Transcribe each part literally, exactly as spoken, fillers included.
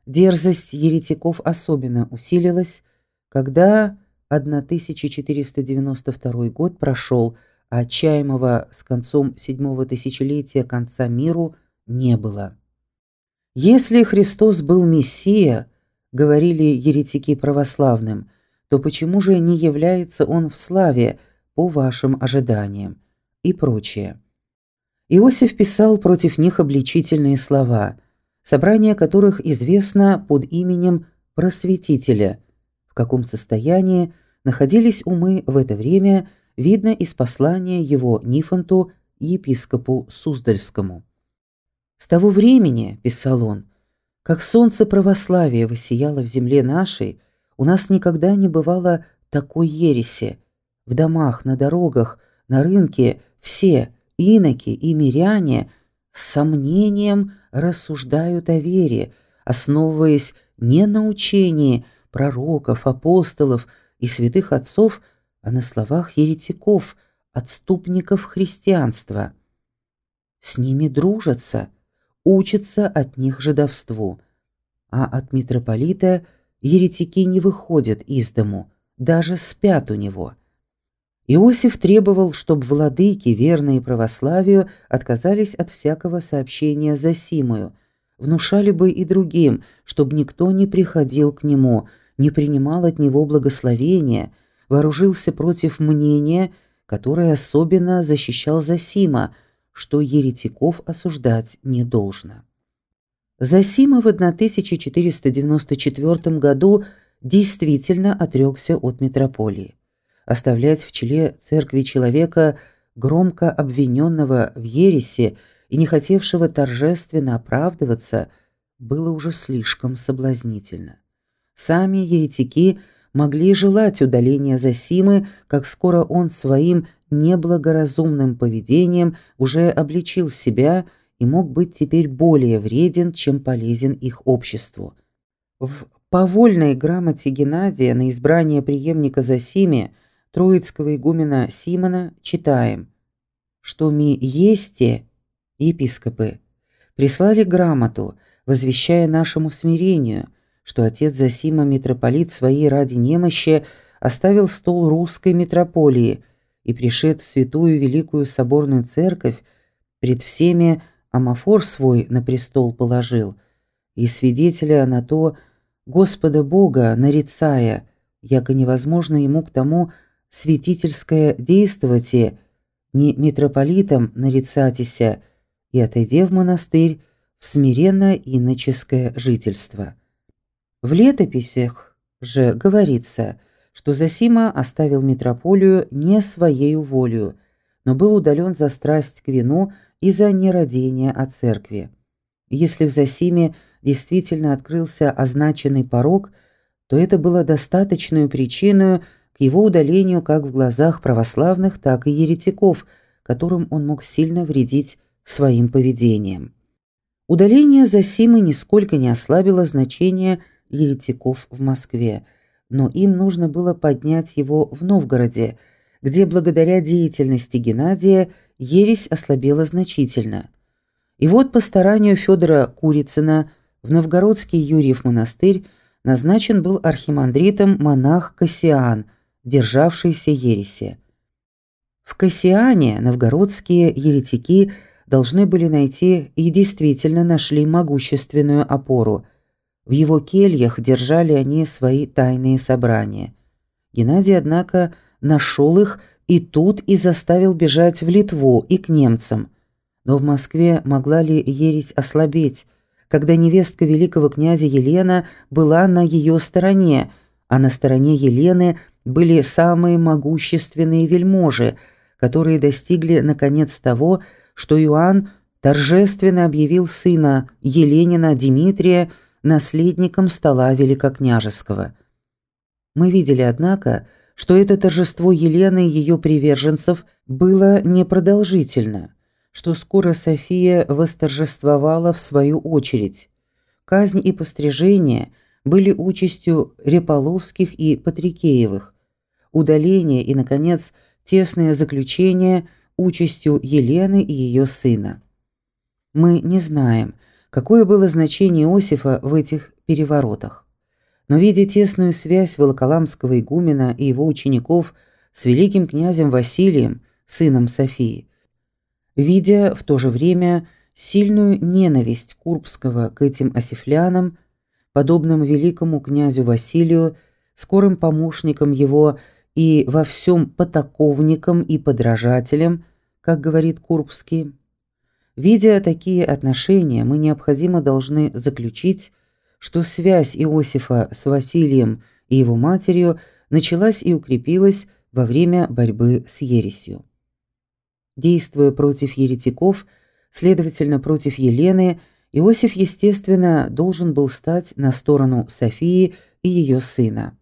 Дерзость еретиков особенно усилилась, когда тысяча четыреста девяносто второй год прошел, а отчаемого с концом седьмого тысячелетия конца миру не было. «Если Христос был Мессия, — говорили еретики православным, — то почему же не является Он в славе по вашим ожиданиям?» и прочее. Иосиф писал против них обличительные слова, собрание которых известно под именем Просветителя. В каком состоянии находились умы в это время, видно из послания его Нифонту, епископу Суздальскому. «С того времени, — писал он, — как солнце православия воссияло в земле нашей, у нас никогда не бывало такой ереси. В домах, на дорогах, на рынке все, иноки и миряне, с сомнением рассуждают о вере, основываясь не на учении пророков, апостолов и святых отцов, а на словах еретиков, отступников христианства. С ними дружатся, учатся от них жидовству, а от митрополита еретики не выходят из дому, даже спят у него». Иосиф требовал, чтобы владыки, верные православию, отказались от всякого сообщения Зосимою, внушали бы и другим, чтобы никто не приходил к нему, не принимал от него благословения, вооружился против мнения, которое особенно защищал Зосима, что еретиков осуждать не должно. Зосима в тысяча четыреста девяносто четвёртом году действительно отрекся от митрополии. Оставлять в челе церкви человека, громко обвиненного в ереси и не хотевшего торжественно оправдываться, было уже слишком соблазнительно. Сами еретики могли желать удаления Зосимы, как скоро он своим неблагоразумным поведением уже обличил себя и мог быть теперь более вреден, чем полезен их обществу. В повольной грамоте Геннадия на избрание преемника Зосиме троицкого игумена Симона читаем, что ми есте, епископы, прислали грамоту, возвещая нашему смирению, что отец Зосима митрополит своей ради немощи оставил стол русской митрополии и, пришед в святую великую соборную церковь, пред всеми амафор свой на престол положил, и свидетеля на то Господа Бога нарицая, яко невозможно ему к тому святительское действовати, не митрополитом нарицатися, и отойде в монастырь в смиренно иноческое жительство. В летописях же говорится, что Зосима оставил митрополию не своею волею, но был удален за страсть к вину и за нерадение о церкви. Если в Зосиме действительно открылся означенный порок, то это было достаточной причиной к его удалению как в глазах православных, так и еретиков, которым он мог сильно вредить своим поведением. Удаление Зосимы нисколько не ослабило значение еретиков в Москве, но им нужно было поднять его в Новгороде, где благодаря деятельности Геннадия ересь ослабела значительно. И вот по старанию Федора Курицына в Новгородский Юрьев монастырь назначен был архимандритом монах Кассиан, державшийся ереси. В Кассиане новгородские еретики должны были найти и действительно нашли могущественную опору. В его кельях держали они свои тайные собрания. Геннадий, однако, нашел их и тут и заставил бежать в Литву и к немцам. Но в Москве могла ли ересь ослабеть, когда невестка великого князя Елена была на ее стороне, а на стороне Елены были самые могущественные вельможи, которые достигли наконец того, что Иоанн торжественно объявил сына Еленина Дмитрия наследником стола великокняжеского. Мы видели, однако, что это торжество Елены и ее приверженцев было непродолжительно, что скоро София восторжествовала в свою очередь. Казнь и пострижение были участью Реполовских и Патрикеевых, удаление и, наконец, тесное заключение участью Елены и ее сына. Мы не знаем, какое было значение Иосифа в этих переворотах. Но видя тесную связь Волоколамского игумена и его учеников с великим князем Василием, сыном Софии, видя в то же время сильную ненависть Курбского к этим осифлянам, подобным великому князю Василию, скорым помощникам его и во всем потаковникам и подражателям, как говорит Курбский, видя такие отношения, мы необходимо должны заключить, что связь Иосифа с Василием и его матерью началась и укрепилась во время борьбы с ересью. Действуя против еретиков, следовательно, против Елены, Иосиф, естественно, должен был стать на сторону Софии и ее сына.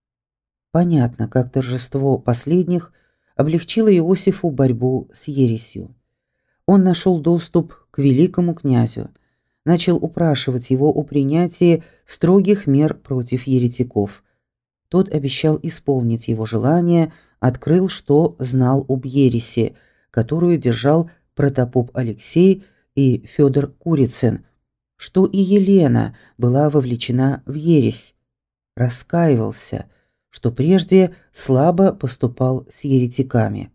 Понятно, как торжество последних облегчило Иосифу борьбу с ересью. Он нашел доступ к великому князю, начал упрашивать его о принятии строгих мер против еретиков. Тот обещал исполнить его желание, открыл, что знал об ереси, которую держал протопоп Алексей и Федор Курицын, что и Елена была вовлечена в ересь, раскаивался, что прежде слабо поступал с еретиками.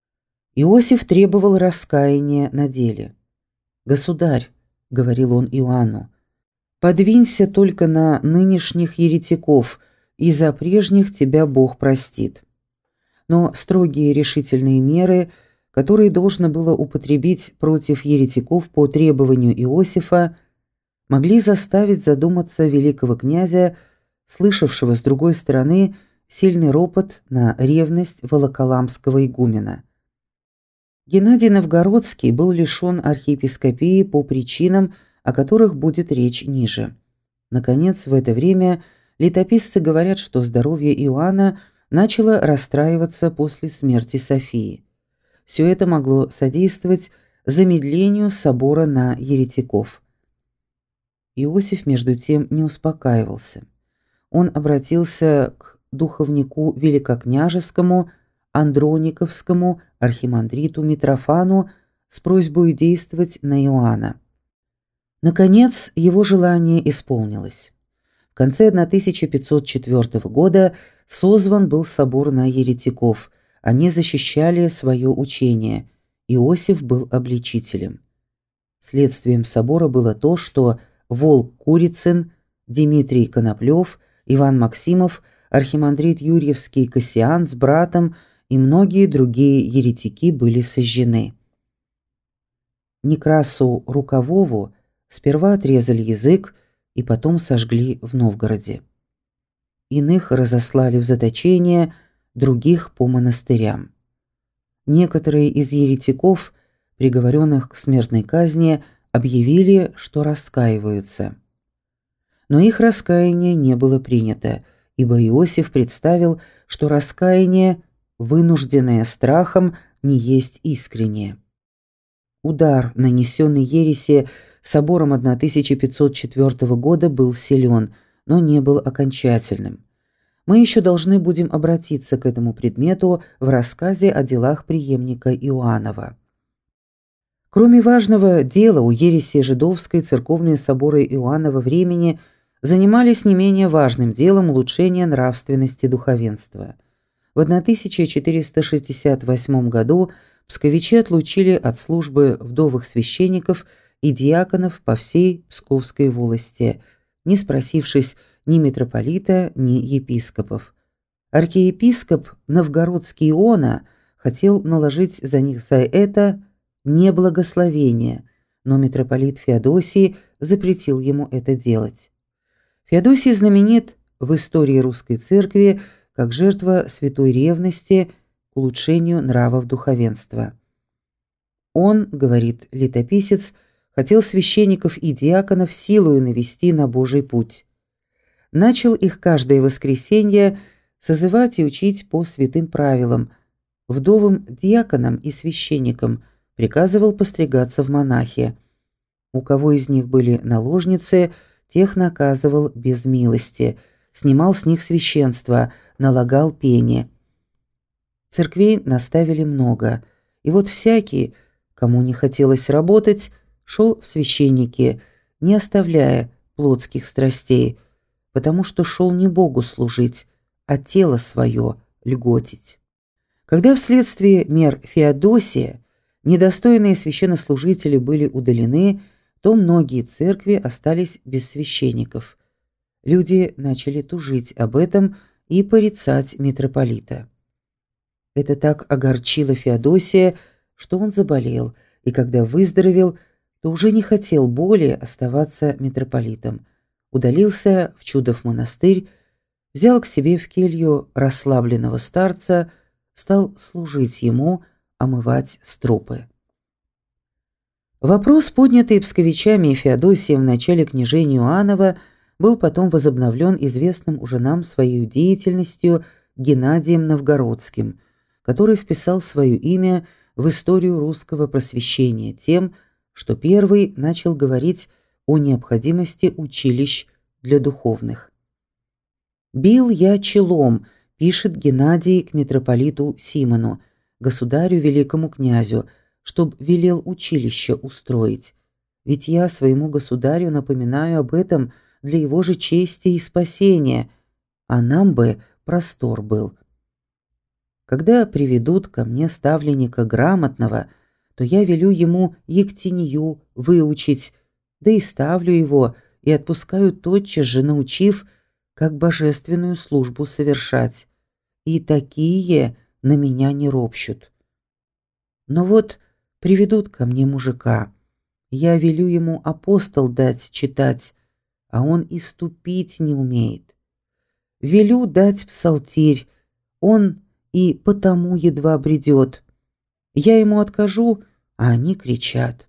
Иосиф требовал раскаяния на деле. «Государь», — говорил он Иоанну, — «подвинься только на нынешних еретиков, и за прежних тебя Бог простит». Но строгие решительные меры, которые должно было употребить против еретиков по требованию Иосифа, могли заставить задуматься великого князя, слышавшего с другой стороны сильный ропот на ревность Волоколамского игумена. Геннадий Новгородский был лишен архиепископии по причинам, о которых будет речь ниже. Наконец, в это время летописцы говорят, что здоровье Иоанна начало расстраиваться после смерти Софии. Все это могло содействовать замедлению собора на еретиков. Иосиф, между тем, не успокаивался. Он обратился к духовнику великокняжескому Андрониковскому архимандриту Митрофану с просьбой действовать на Иоанна. Наконец, его желание исполнилось. В конце тысяча пятьсот четвёртого года созван был собор на еретиков. Они защищали свое учение. Иосиф был обличителем. Следствием собора было то, что Волк Курицын, Дмитрий Коноплев, Иван Максимов, архимандрит Юрьевский Кассиан с братом и многие другие еретики были сожжены. Некрасу Рукавову сперва отрезали язык и потом сожгли в Новгороде. Иных разослали в заточение, других по монастырям. Некоторые из еретиков, приговоренных к смертной казни, объявили, что раскаиваются. Но их раскаяние не было принято, ибо Иосиф представил, что раскаяние, вынужденное страхом, не есть искреннее. Удар, нанесенный ереси собором тысяча пятьсот четвёртого года, был силен, но не был окончательным. Мы еще должны будем обратиться к этому предмету в рассказе о делах преемника Иоаннова. Кроме важного дела у ереси жидовской, церковные соборы Иоаннова времени занимались не менее важным делом улучшения нравственности духовенства. В тысяча четыреста шестьдесят восьмом году псковичи отлучили от службы вдовых священников и диаконов по всей Псковской волости, не спросившись ни митрополита, ни епископов. Архиепископ Новгородский Иона хотел наложить за них за это неблагословение, но митрополит Феодосий запретил ему это делать. Феодосий знаменит в истории русской церкви как жертва святой ревности к улучшению нравов духовенства. Он, говорит летописец, хотел священников и диаконов силою навести на Божий путь. Начал их каждое воскресенье созывать и учить по святым правилам. Вдовым диаконам и священникам приказывал постригаться в монахи. У кого из них были наложницы, тех наказывал без милости, снимал с них священство, налагал пени. Церквей наставили много, и вот всякий, кому не хотелось работать, шел в священники, не оставляя плотских страстей, потому что шел не Богу служить, а тело свое льготить. Когда вследствие мер Феодосия недостойные священнослужители были удалены, то многие церкви остались без священников. Люди начали тужить об этом и порицать митрополита. Это так огорчило Феодосия, что он заболел, и когда выздоровел, то уже не хотел более оставаться митрополитом. Удалился в Чудов монастырь, взял к себе в келью расслабленного старца, стал служить ему, омывать стропы. Вопрос, поднятый псковичами и Феодосием в начале княжения Иоаннова, был потом возобновлен известным уже нам своей деятельностью Геннадием Новгородским, который вписал свое имя в историю русского просвещения тем, что первый начал говорить о необходимости училищ для духовных. «Бил я челом», — пишет Геннадий к митрополиту Симону, государю великому князю, чтоб велел училище устроить. Ведь я своему государю напоминаю об этом для его же чести и спасения, а нам бы простор был. Когда приведут ко мне ставленника грамотного, то я велю ему Ектинью выучить, да и ставлю его, и отпускаю тотчас же, научив, как божественную службу совершать. И такие на меня не ропщут. Но вот приведут ко мне мужика, я велю ему апостол дать читать, а он и ступить не умеет. Велю дать псалтирь, он и потому едва бредет. Я ему откажу, а они кричат.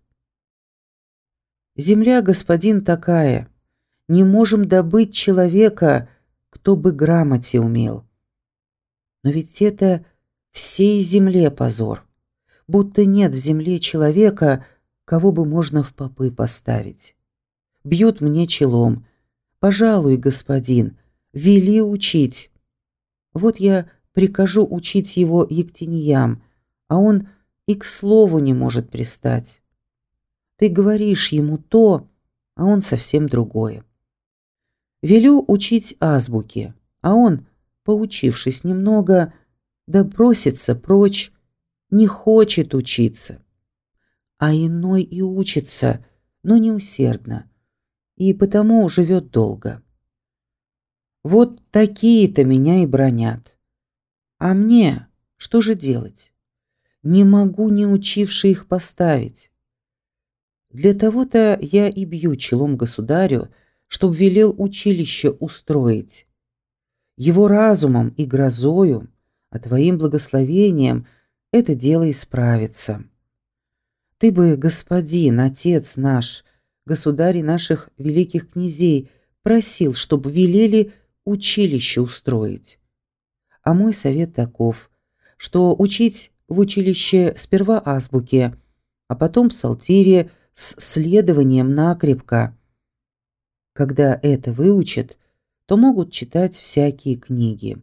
Земля, господин, такая. Не можем добыть человека, кто бы грамоте умел. Но ведь это всей земле позор. Будто нет в земле человека, кого бы можно в попы поставить. Бьют мне челом. Пожалуй, господин, вели учить. Вот я прикажу учить его ектиньям, а он и к слову не может пристать. Ты говоришь ему то, а он совсем другое. Велю учить азбуке, а он, поучившись немного, да бросится прочь, не хочет учиться. А иной и учится, но не усердно, и потому живет долго. Вот такие-то меня и бранят. А мне что же делать? Не могу не учивши их поставить. Для того-то я и бью челом государю, чтоб велел училище устроить. Его разумом и грозою, а твоим благословением это дело исправится. Ты бы, господин, отец наш, государь наших великих князей, просил, чтоб велели училище устроить. А мой совет таков, что учить в училище сперва азбуке, а потом псалтире с следованием накрепко. Когда это выучат, то могут читать всякие книги.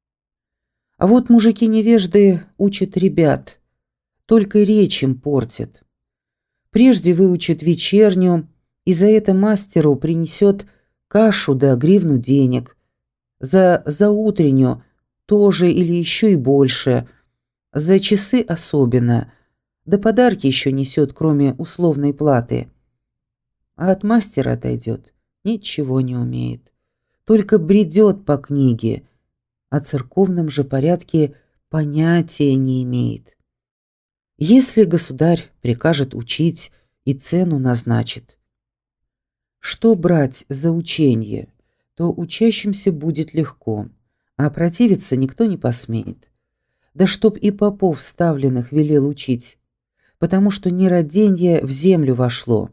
А вот мужики-невежды учат ребят, только речь им портят. Прежде выучат вечернюю, и за это мастеру принесет кашу да гривну денег, за заутреннюю тоже или еще и больше, за часы особенно, да подарки еще несет, кроме условной платы. А от мастера отойдет, ничего не умеет, только бредет по книге, о церковном же порядке понятия не имеет. Если государь прикажет учить и цену назначит, что брать за ученье, то учащимся будет легко, а противиться никто не посмеет. Да чтоб и попов ставленных велел учить, потому что нераденье в землю вошло.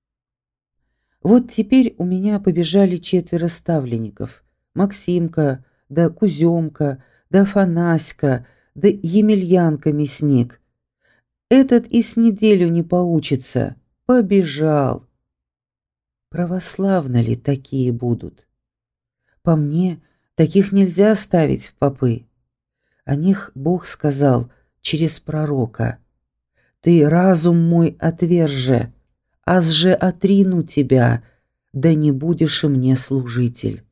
Вот теперь у меня побежали четверо ставленников: Максимка, да Кузёмка, да Афанаська, да Емельянка-мясник. Этот и с неделю не поучится, побежал. Православно ли такие будут? По мне, таких нельзя ставить в попы. О них Бог сказал через пророка: «Ты разум мой отверже, аз же отрину тебя, да не будешь и мне служитель».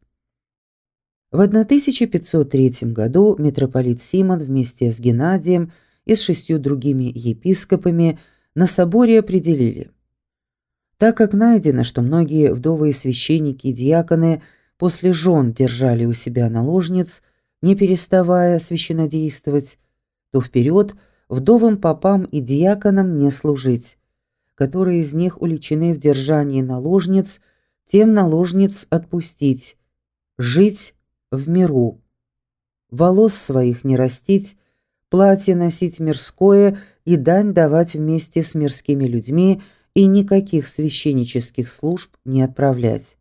В тысяча пятьсот третьем году митрополит Симон вместе с Геннадием и с шестью другими епископами на соборе определили: так как найдено, что многие вдовы и священники и диаконы после жен держали у себя наложниц, не переставая священнодействовать, то вперед вдовым попам и диаконам не служить, которые из них уличены в держании наложниц, тем наложниц отпустить, жить в миру, волос своих не растить, платье носить мирское и дань давать вместе с мирскими людьми, и никаких священнических служб не отправлять.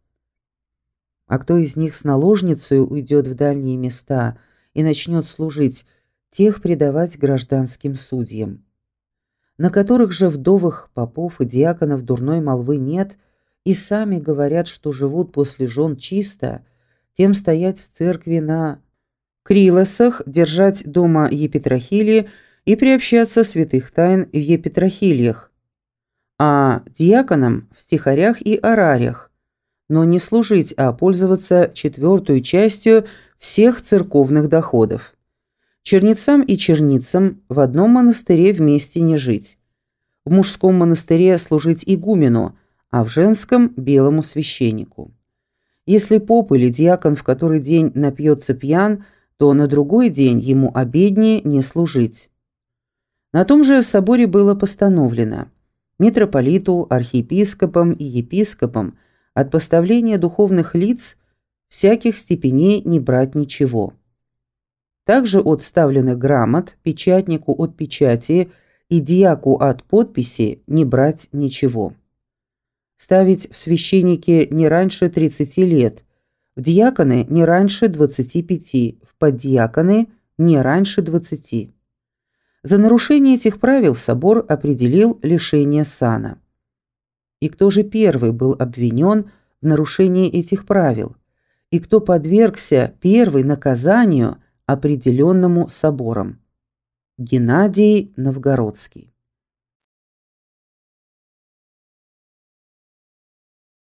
А кто из них с наложницей уйдет в дальние места и начнет служить, тех предавать гражданским судьям, на которых же вдовых попов и диаконов дурной молвы нет, и сами говорят, что живут после жен чисто, тем стоять в церкви на крилосах, держать дома епитрахилии и приобщаться святых тайн в епитрахильях, а диаконам в стихарях и орарях, но не служить, а пользоваться четвертую частью всех церковных доходов. Чернецам и черницам в одном монастыре вместе не жить. В мужском монастыре служить игумену, а в женском – белому священнику. Если поп или диакон в который день напьется пьян, то на другой день ему обеднее не служить. На том же соборе было постановлено: митрополиту, архиепископам и епископам от поставления духовных лиц всяких степеней не брать ничего. Также от ставленных грамот, печатнику от печати и диаку от подписи не брать ничего. Ставить в священники не раньше тридцати лет, в диаконы не раньше двадцати пяти, в поддиаконы не раньше двадцати. За нарушение этих правил собор определил лишение сана. И кто же первый был обвинен в нарушении этих правил, и кто подвергся первый наказанию, определенному собором? Геннадий Новгородский.